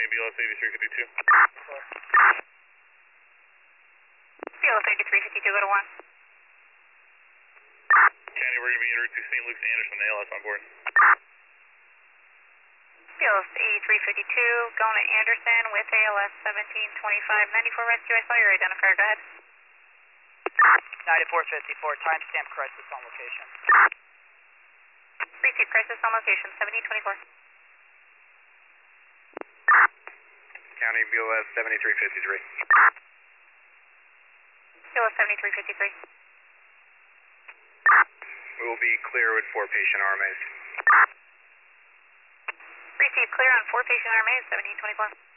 BLS 8352. BLS 8352, go to 1. County, we're going to be en route to St. Luke's Anderson, ALS on board. BLS 8352, going to Anderson with ALS 1725, 94 rescue. I saw your identifier, go ahead. 9454, timestamp crisis on location. Receive crisis on location, 1724. County, BLS 7353. BLS 7353. We will be clear with 4 patient RMAs. Receive clear on 4 patient RMAs, 1724.